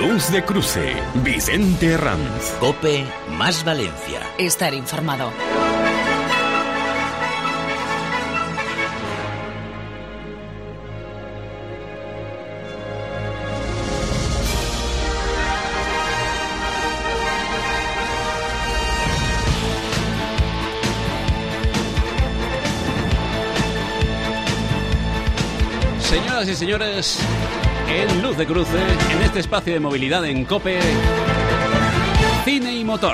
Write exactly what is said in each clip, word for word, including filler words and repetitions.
Luz de Cruce, Vicente Herranz. COPE más Valencia. Estar informado. Señoras y señores, en Luz de Cruce, en este espacio de movilidad en COPE, cine y motor.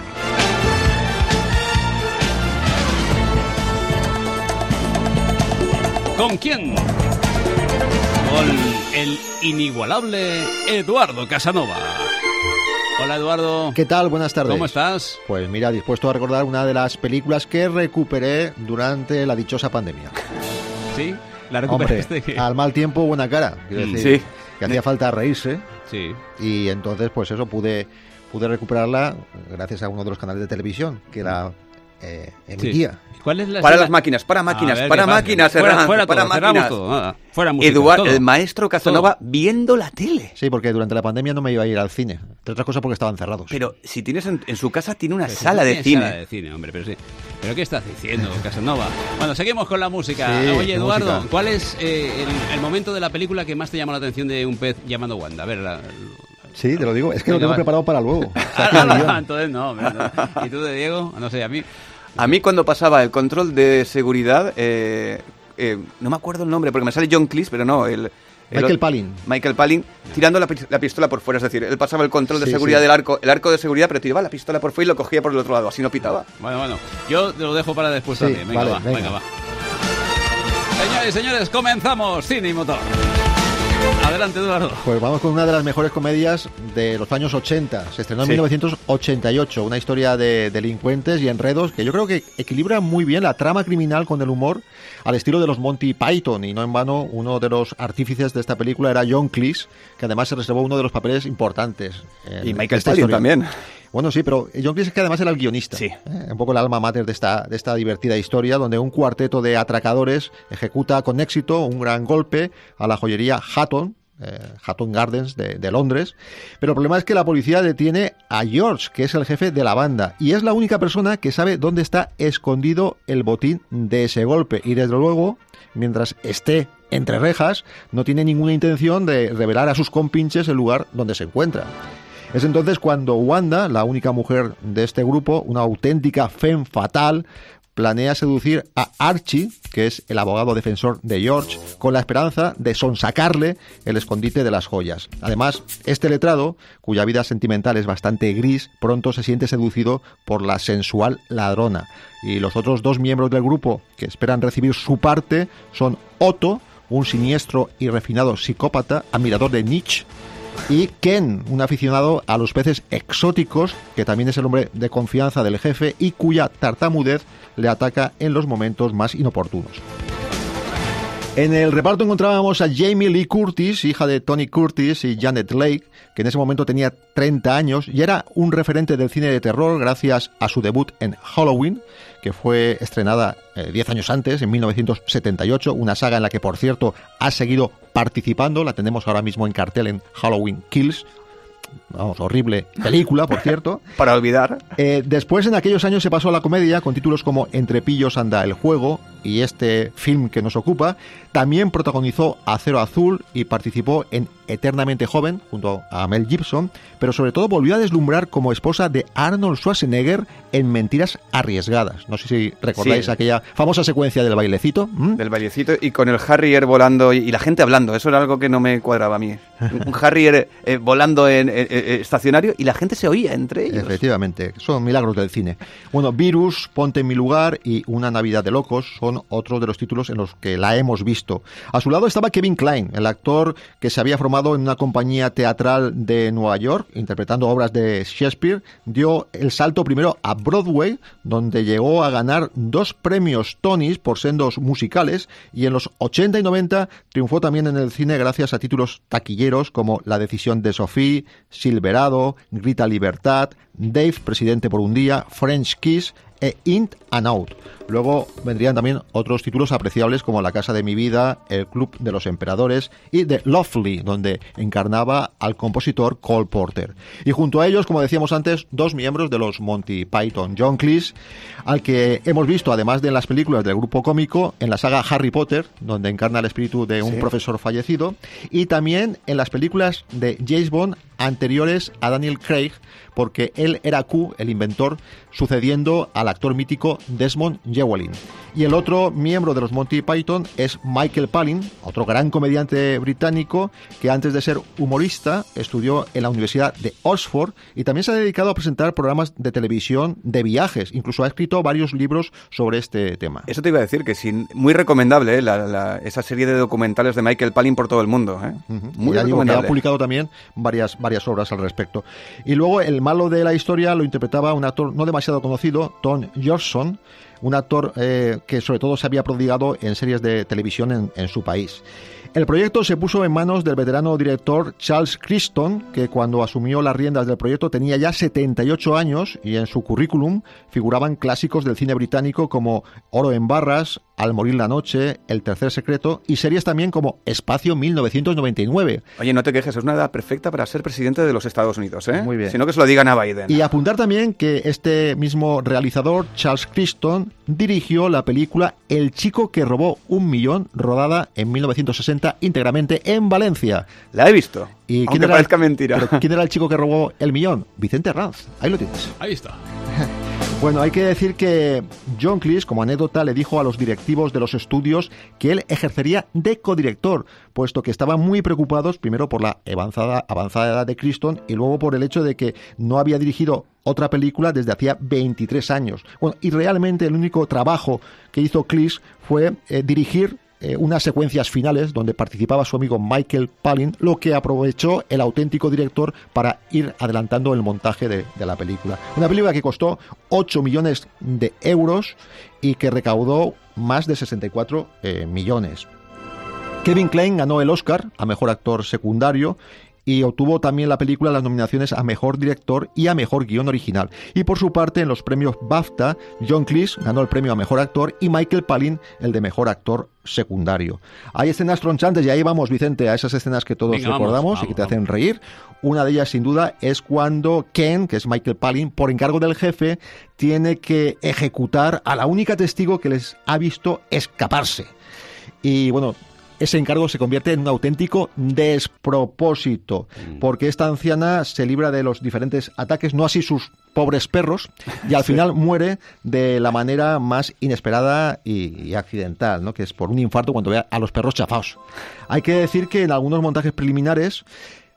¿Con quién? Con el inigualable Eduardo Casanova. Hola, Eduardo. ¿Qué tal? Buenas tardes. ¿Cómo estás? Pues mira, dispuesto a recordar una de las películas que recuperé durante la dichosa pandemia. ¿Sí? ¿La recuperaste? Hombre, al mal tiempo, buena cara. Quiero decir, sí. Que hacía falta reírse. Sí. Y entonces, pues eso, pude, pude recuperarla gracias a uno de los canales de televisión que la eh, emitía. Sí. ¿Cuál es la para escena? Las máquinas, para máquinas, ver, para máquinas, fuera, Herranz, fuera para todo, máquinas. Todo, nada. Fuera música, Eduardo, todo. el maestro Casanova todo. Viendo la tele. Sí, porque durante la pandemia no me iba a ir al cine. Entre otras cosas porque estaban cerrados. Pero si tienes en, en su casa tiene una pero sala si de tiene cine. Sala de cine, hombre, pero sí. ¿Pero qué estás diciendo, Casanova? Bueno, seguimos con la música. Sí, Oye, Eduardo, música. ¿cuál es eh, el, el momento de la película que más te llama la atención de un pez llamado Wanda? A ver, la, Sí, te lo digo. Es que Venga, lo tengo va. preparado para luego. Ah, no, no, no, entonces no, hombre, no. ¿Y tú de Diego? No sé, a mí... A mí cuando pasaba el control de seguridad, eh, eh, no me acuerdo el nombre, porque me sale John Cleese, pero no, el... el Michael Palin. Michael Palin, tirando la, la pistola por fuera, es decir, él pasaba el control de Sí, seguridad sí. del arco, el arco de seguridad, pero tiraba la pistola por fuera y lo cogía por el otro lado, así no pitaba. Bueno, bueno, yo te lo dejo para después Sí, también. Venga, vale, va, venga. venga, va. Señores y señores, comenzamos Cine y Motor. Adelante, Eduardo. Pues vamos con una de las mejores comedias de los años ochenta. Se estrenó en Sí. mil novecientos ochenta y ocho, una historia de delincuentes y enredos que yo creo que equilibra muy bien la trama criminal con el humor al estilo de los Monty Python, y no en vano uno de los artífices de esta película era John Cleese, que además se reservó uno de los papeles importantes. en Y Michael esta Palin historia. también. Bueno, sí, pero John Cleese es que además era el guionista. Sí. ¿eh? Un poco el alma mater de esta, de esta divertida historia, donde un cuarteto de atracadores ejecuta con éxito un gran golpe a la joyería Hatton, eh, Hatton Gardens de, de Londres. Pero el problema es que la policía detiene a George, que es el jefe de la banda, y es la única persona que sabe dónde está escondido el botín de ese golpe. Y desde luego, mientras esté entre rejas, no tiene ninguna intención de revelar a sus compinches el lugar donde se encuentra. Es entonces cuando Wanda, la única mujer de este grupo, una auténtica femme fatal, planea seducir a Archie, que es el abogado defensor de George, con la esperanza de sonsacarle el escondite de las joyas. Además, este letrado, cuya vida sentimental es bastante gris, pronto se siente seducido por la sensual ladrona. Y los otros dos miembros del grupo que esperan recibir su parte son Otto, un siniestro y refinado psicópata, admirador de Nietzsche, y Ken, un aficionado a los peces exóticos, que también es el hombre de confianza del jefe y cuya tartamudez le ataca en los momentos más inoportunos. En el reparto encontrábamos a Jamie Lee Curtis, hija de Tony Curtis y Janet Leigh, que en ese momento tenía treinta años y era un referente del cine de terror gracias a su debut en Halloween, que fue estrenada eh, diez años antes, en mil novecientos setenta y ocho, una saga en la que, por cierto, ha seguido participando. La tenemos ahora mismo en cartel en Halloween Kills. Vamos, horrible película, por cierto. Para olvidar. Eh, después, en aquellos años, se pasó a la comedia con títulos como Entre pillos anda el juego y este film que nos ocupa. También protagonizó Acero Azul y participó en Eternamente Joven junto a Mel Gibson, pero sobre todo volvió a deslumbrar como esposa de Arnold Schwarzenegger en Mentiras arriesgadas. No sé si recordáis Sí. aquella famosa secuencia del bailecito. ¿Mm? Del bailecito y con el Harrier volando y, y la gente hablando. Eso era algo que no me cuadraba a mí. Un Harrier eh, volando en eh, eh, estacionario y la gente se oía entre ellos. Efectivamente, son milagros del cine. Bueno, Virus, Ponte en mi lugar y Una Navidad de locos son otros de los títulos en los que la hemos visto. A su lado estaba Kevin Kline, el actor que se había formado en una compañía teatral de Nueva York, interpretando obras de Shakespeare. Dio el salto primero a Broadway, donde llegó a ganar dos premios Tonys por sendos musicales, y en los ochenta y noventa triunfó también en el cine gracias a títulos taquilleros como La decisión de Sophie, Silverado, Grita Libertad, Dave, presidente por un día, French Kiss e In and Out. Luego vendrían también otros títulos apreciables como La casa de mi vida, El club de los emperadores y The Lovely, donde encarnaba al compositor Cole Porter. Y junto a ellos, como decíamos antes, dos miembros de los Monty Python, John Cleese, al que hemos visto, además de en las películas del grupo cómico, en la saga Harry Potter, donde encarna el espíritu de un sí. profesor fallecido, y también en las películas de James Bond anteriores a Daniel Craig, porque él era Q, el inventor, sucediendo al actor mítico Desmond Llewellyn. Y el otro miembro de los Monty Python es Michael Palin, otro gran comediante británico que antes de ser humorista estudió en la Universidad de Oxford y también se ha dedicado a presentar programas de televisión de viajes. Incluso ha escrito varios libros sobre este tema. Eso te iba a decir, que sí, muy recomendable, ¿eh? la, la, esa serie de documentales de Michael Palin por todo el mundo. ¿eh? Uh-huh. Muy recomendable. Ha publicado también varias, varias obras al respecto. Y luego el malo de la historia lo interpretaba un actor no demasiado conocido, Tom Yorkson, un actor eh, que sobre todo se había prodigado en series de televisión en, en su país. El proyecto se puso en manos del veterano director Charles Crichton, que cuando asumió las riendas del proyecto tenía ya setenta y ocho años y en su currículum figuraban clásicos del cine británico como Oro en barras, Al morir la noche, El tercer secreto y series también como Espacio mil novecientos noventa y nueve. Oye, no te quejes, es una edad perfecta para ser presidente de los Estados Unidos, ¿eh? Muy bien. Sino que se lo digan a Biden. Y apuntar también que este mismo realizador, Charles Crichton, dirigió la película El chico que robó un millón, rodada en mil novecientos sesenta íntegramente en Valencia. La he visto, ¿Y aunque quién era parezca el, mentira. Pero ¿quién era el chico que robó el millón? Vicente Arranz. Ahí lo tienes. Ahí está. Bueno, hay que decir que John Cleese, como anécdota, le dijo a los directivos de los estudios que él ejercería de codirector, puesto que estaban muy preocupados, primero por la avanzada, avanzada edad de Crichton y luego por el hecho de que no había dirigido otra película desde hacía veintitrés años. Bueno, y realmente el único trabajo que hizo Cleese fue eh, dirigir Eh, unas secuencias finales donde participaba su amigo Michael Palin, lo que aprovechó el auténtico director para ir adelantando el montaje de, de la película. Una película que costó ocho millones de euros y que recaudó más de sesenta y cuatro eh, millones. Kevin Kline ganó el Oscar a Mejor Actor Secundario y obtuvo también la película las nominaciones a Mejor Director y a Mejor Guión Original. Y por su parte, en los premios BAFTA, John Cleese ganó el premio a Mejor Actor y Michael Palin el de Mejor Actor Secundario. Hay escenas tronchantes y ahí vamos, Vicente, a esas escenas que todos Venga, recordamos vamos, vamos, y que te vamos. hacen reír. Una de ellas, sin duda, es cuando Ken, que es Michael Palin, por encargo del jefe, tiene que ejecutar a la única testigo que les ha visto escaparse. Y bueno, ese encargo se convierte en un auténtico despropósito, porque esta anciana se libra de los diferentes ataques, no así sus pobres perros, y al final muere de la manera más inesperada y, y accidental, ¿no? Que es por un infarto cuando ve a los perros chafados. Hay que decir que en algunos montajes preliminares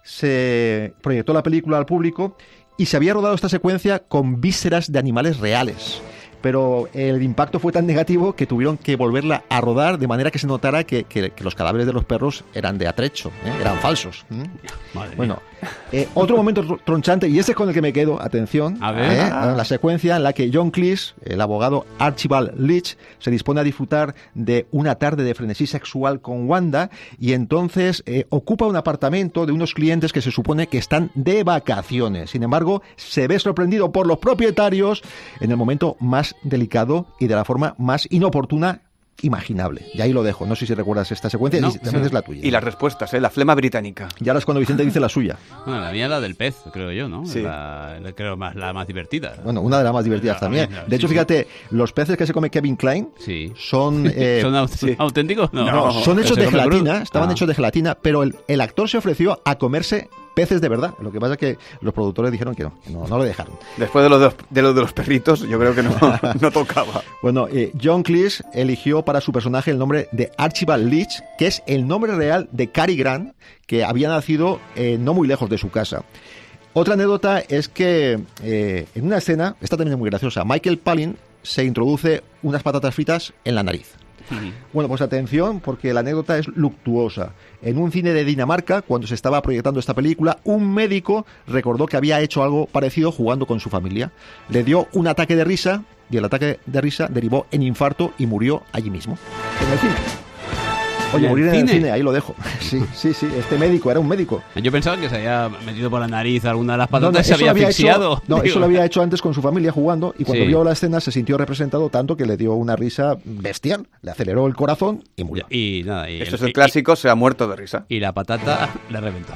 se proyectó la película al público y se había rodado esta secuencia con vísceras de animales reales. Pero el impacto fue tan negativo que tuvieron que volverla a rodar de manera que se notara que, que, que los cadáveres de los perros eran de atrecho, ¿eh? Eran falsos. ¿eh? Madre bueno, eh, otro momento tronchante, y ese es con el que me quedo, atención, a ver. ¿eh? la secuencia en la que John Cleese, el abogado Archibald Leach, se dispone a disfrutar de una tarde de frenesí sexual con Wanda y entonces eh, ocupa un apartamento de unos clientes que se supone que están de vacaciones. Sin embargo, se ve sorprendido por los propietarios en el momento más delicado y de la forma más inoportuna imaginable. Y ahí lo dejo. No sé si recuerdas esta secuencia. No, y también sí. Es la tuya. Y las respuestas, ¿eh? La flema británica. Y ahora es cuando Vicente dice la suya. Bueno, la mía es la del pez, creo yo, ¿no? Sí. La, creo más, la más divertida. Bueno, una de las más divertidas la, también. La, de hecho, sí, fíjate, sí. Los peces que se come Kevin Kline sí. son... Eh, ¿Son aut sí. auténticos? No, no, son hechos de gelatina. Cruz. Estaban ah. hechos de gelatina, pero el, el actor se ofreció a comerse peces de verdad. Lo que pasa es que los productores dijeron que no, que no, no lo dejaron. Después de los de, de los de los perritos, yo creo que no, no tocaba. Bueno, eh, John Cleese eligió para su personaje el nombre de Archibald Leach, que es el nombre real de Cary Grant, que había nacido eh, no muy lejos de su casa. Otra anécdota es que eh, en una escena, esta también es muy graciosa, Michael Palin se introduce unas patatas fritas en la nariz. Bueno, pues atención, porque la anécdota es luctuosa. En un cine de Dinamarca, cuando se estaba proyectando esta película, un médico recordó que había hecho algo parecido jugando con su familia. Le dio un ataque de risa y el ataque de risa derivó en infarto y murió allí mismo, en el cine. Oye, ¿En morir el en el cine? cine, ahí lo dejo. Sí, sí, sí, este médico era un médico. Yo pensaba que se había metido por la nariz alguna de las No, no, patatas y se eso lo había había asfixiado. hecho, no, Digo, eso lo había hecho antes con su familia jugando y cuando Sí. vio la escena se sintió representado tanto que le dio una risa bestial. Le aceleró el corazón y murió. Y nada, y Esto es el- el clásico, se ha muerto de risa. Y, y la patata le reventó.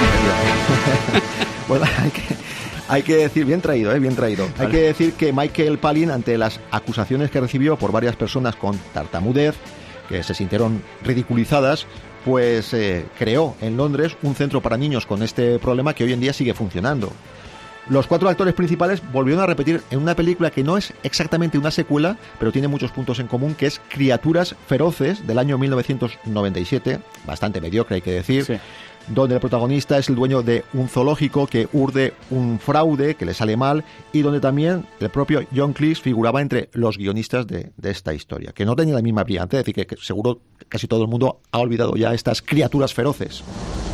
Bueno, hay que, hay que decir, bien traído, ¿eh? bien traído. Hay que decir que Michael Palin, ante las acusaciones que recibió por varias personas con tartamudez, que se sintieron ridiculizadas, pues eh, creó en Londres un centro para niños con este problema que hoy en día sigue funcionando. Los cuatro actores principales volvieron a repetir en una película que no es exactamente una secuela, pero tiene muchos puntos en común, que es Criaturas Feroces, del año mil novecientos noventa y siete, bastante mediocre hay que decir, Sí. donde el protagonista es el dueño de un zoológico que urde un fraude que le sale mal y donde también el propio John Cleese figuraba entre los guionistas de, de esta historia, que no tenía la misma brillantez, es decir, que, que seguro casi todo el mundo ha olvidado ya estas Criaturas Feroces.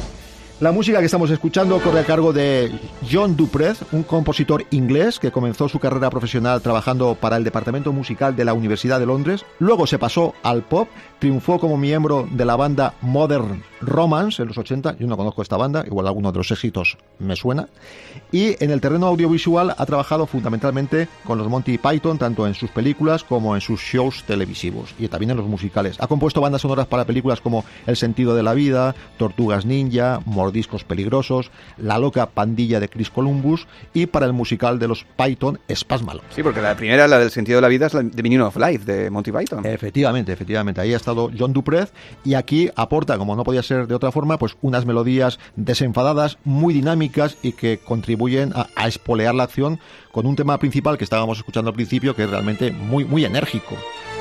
La música que estamos escuchando corre a cargo de John Duprez, un compositor inglés que comenzó su carrera profesional trabajando para el departamento musical de la Universidad de Londres, luego se pasó al pop, triunfó como miembro de la banda Modern Romance en los ochenta, yo no conozco esta banda, igual alguno de los éxitos me suena, y en el terreno audiovisual ha trabajado fundamentalmente con los Monty Python, tanto en sus películas como en sus shows televisivos, y también en los musicales. Ha compuesto bandas sonoras para películas como El sentido de la vida, Tortugas Ninja, Mordiscos peligrosos, La loca pandilla de Chris Columbus y para el musical de los Python, Spásmalo. Sí, porque la primera, la del sentido de la vida, es la de Meaning of Life, de Monty Python. Efectivamente, efectivamente. Ahí ha estado John Duprez y aquí aporta, como no podía ser de otra forma, pues unas melodías desenfadadas, muy dinámicas y que contribuyen a, a espolear la acción con un tema principal que estábamos escuchando al principio que es realmente muy, muy enérgico.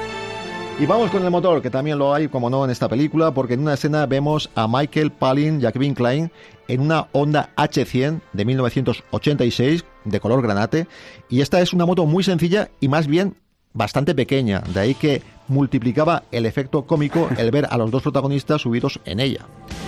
Y vamos con el motor, que también lo hay, como no, en esta película, porque en una escena vemos a Michael Palin y a Kevin Kline en una Honda H cien de mil novecientos ochenta y seis, de color granate, y esta es una moto muy sencilla y más bien bastante pequeña, de ahí que multiplicaba el efecto cómico el ver a los dos protagonistas subidos en ella.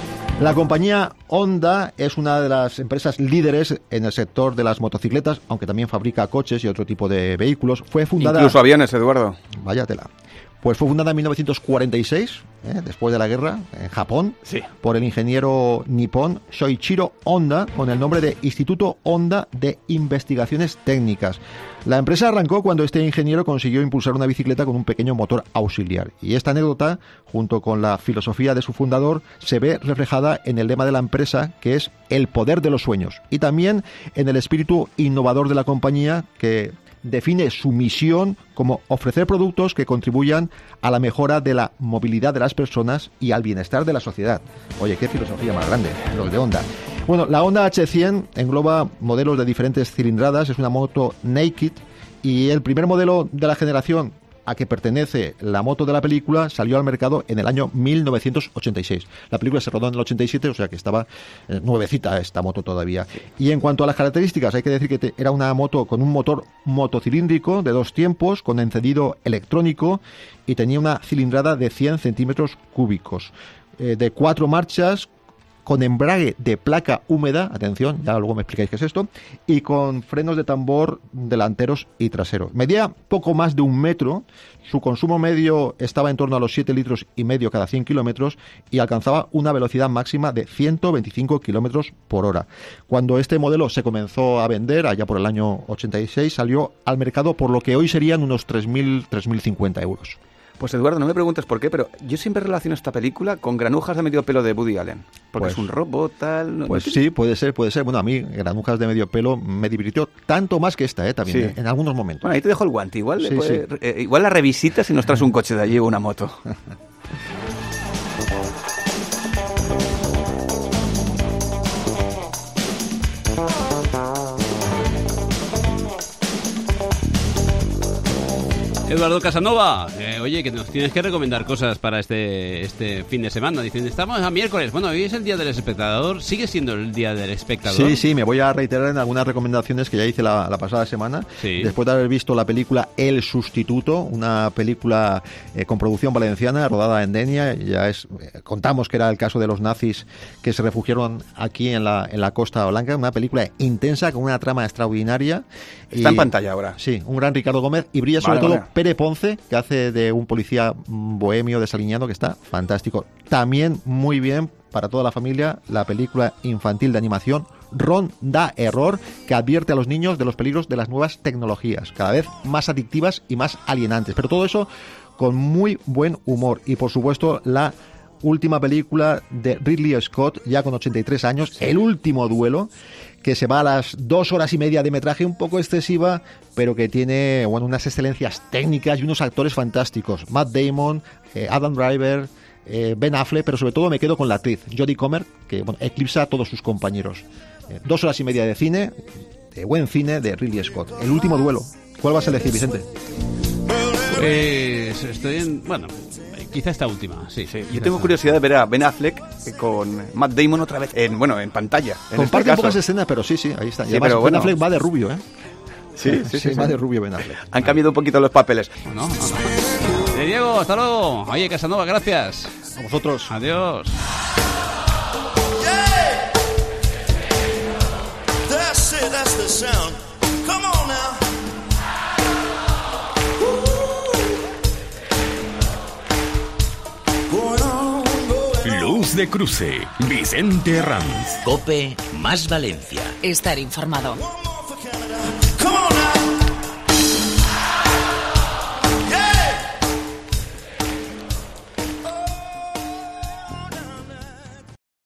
La compañía Honda es una de las empresas líderes en el sector de las motocicletas, aunque también fabrica coches y otro tipo de vehículos. Fue fundada... Incluso aviones, Eduardo. Vaya tela. Pues fue fundada en mil novecientos cuarenta y seis, ¿eh? después de la guerra, en Japón, Sí. por el ingeniero nipón Shoichiro Honda, con el nombre de Instituto Honda de Investigaciones Técnicas. La empresa arrancó cuando este ingeniero consiguió impulsar una bicicleta con un pequeño motor auxiliar. Y esta anécdota, junto con la filosofía de su fundador, se ve reflejada en el lema de la empresa, que es el poder de los sueños. Y también en el espíritu innovador de la compañía, que define su misión como ofrecer productos que contribuyan a la mejora de la movilidad de las personas y al bienestar de la sociedad. Oye, qué filosofía más grande, los de Honda. Bueno, la Honda H cien engloba modelos de diferentes cilindradas, es una moto naked y el primer modelo de la generación a que pertenece la moto de la película salió al mercado en el año mil novecientos ochenta y seis. La película se rodó en el ochenta y siete, o sea que estaba eh, nuevecita esta moto todavía. Y en cuanto a las características, hay que decir que te, era una moto con un motor motocilíndrico de dos tiempos, con encendido electrónico y tenía una cilindrada de cien centímetros cúbicos, eh, de cuatro marchas, con embrague de placa húmeda, atención, ya luego me explicáis qué es esto, y con frenos de tambor delanteros y traseros. Medía poco más de un metro, su consumo medio estaba en torno a los siete litros y medio cada cien kilómetros y alcanzaba una velocidad máxima de ciento veinticinco kilómetros por hora. Cuando este modelo se comenzó a vender, allá por el año ochenta y seis, salió al mercado por lo que hoy serían unos tres mil, tres mil cincuenta euros. Pues Eduardo, no me preguntes por qué, pero yo siempre relaciono esta película con Granujas de medio pelo de Woody Allen. Porque Pues- es un robot, tal... no- Pues no- sí, puede ser, puede ser. Bueno, a mí, Granujas de medio pelo, me divirtió tanto más que esta, ¿eh? También, Sí. ¿eh? En algunos momentos. Bueno, ahí te dejo el guante. Igual, le Sí, puede- sí. eh, igual la revisitas y nos traes un coche de allí o una moto. Eduardo Casanova, eh, oye, que nos tienes que recomendar cosas para este este fin de semana. Dicen, estamos a miércoles. Bueno, hoy es el día del espectador. ¿Sigue siendo el día del espectador? Sí, sí, me voy a reiterar en algunas recomendaciones que ya hice la, la pasada semana. Sí. Después de haber visto la película El Sustituto, una película eh, con producción valenciana, rodada en Denia. Ya es, eh, contamos que era el caso de los nazis que se refugiaron aquí en la, en la Costa Blanca. Una película intensa con una trama extraordinaria. Está Y- en pantalla ahora. Sí, un gran Ricardo Gómez y brilla sobre Vale, todo vale. Pere Ponce, que hace de un policía bohemio desaliñado, que está fantástico. También muy bien para toda la familia la película infantil de animación Ron da Error, que advierte a los niños de los peligros de las nuevas tecnologías, cada vez más adictivas y más alienantes. Pero todo eso con muy buen humor. Y por supuesto la última película de Ridley Scott, ya con ochenta y tres años, El último duelo, que se va a las dos horas y media de metraje, un poco excesiva, pero que tiene, bueno, unas excelencias técnicas y unos actores fantásticos. Matt Damon, eh, Adam Driver, eh, Ben Affleck, pero sobre todo me quedo con la actriz Jodie Comer, que bueno, eclipsa a todos sus compañeros. Eh, dos horas y media de cine, de buen cine de Ridley Scott. El último duelo. ¿Cuál vas a elegir, Vicente? Pues estoy en... Bueno, quizá esta última, sí. sí Yo tengo curiosidad de ver a Ben Affleck con Matt Damon otra vez, en bueno, en pantalla. En Comparte este pocas escenas, pero sí, sí, ahí está. Y Sí, además, pero Ben bueno. Affleck va de rubio, ¿eh? Sí, sí, sí, sí, sí. va de rubio Ben Affleck. Han cambiado un poquito los papeles. No, no, no. Eh, Diego, hasta luego. Oye, Casanova, gracias. A vosotros. Adiós. Yeah! That's it, that's the sound. Come on now. Luz de Cruce, Vicente Ranz. Cope más Valencia. Estar informado. One more